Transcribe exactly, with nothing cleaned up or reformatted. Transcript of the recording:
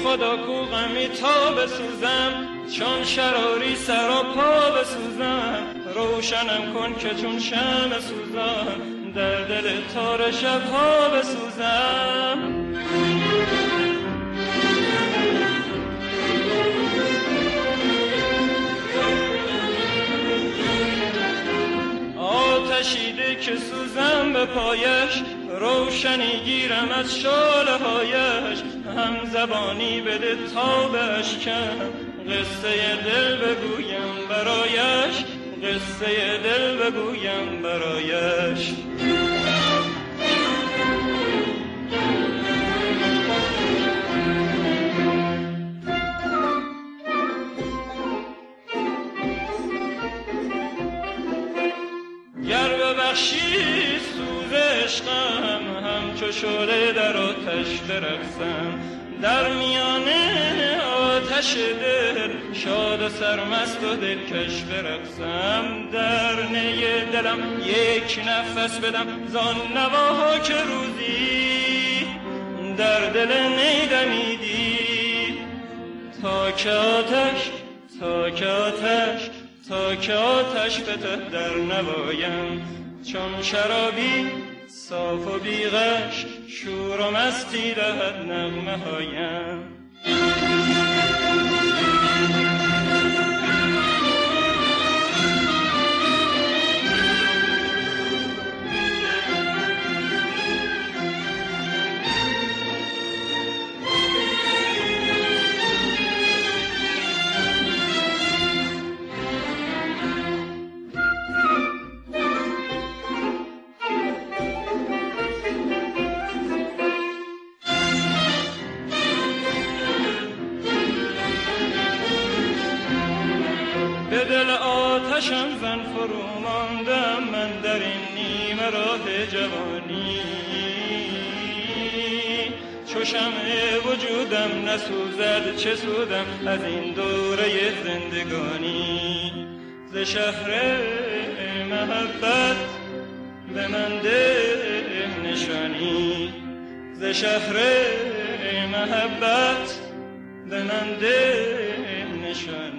خدا کو غمی تا بسوزم، چون شراری سر و پا بسوزم. روشنم کن که چون شمع سوزم، در دل تار شبها بسوزم. آتشیده که سوزم به پایش، روشنی گیرم از شعله هایش. هم زبانی بده تا بشکن، قصه دل بگویم برایش، قصه دل بگویم برایش. گر ببخشی سوز عشقم، همچو شعله در آتش برقصم. در میان آتش دل شاد و سرمست و دلکش برقصم. در نی دلم یک نفس بدم زان نواها که روزی در دل نی دمیدی. تا که آتش تا که آتش تا که آتش بته در نوایم، چون شرابی صاف و بیغش شور و مستی دهد نغمه هایم. به دل آتشم زن فرو ماندم من در این نیمه راه جوانی. چو شمع وجودم نسوزد چه سودم از این دوره زندگانی. ز شهر محبت به من ده نشانی، ز شهر محبت به من ده نشانی.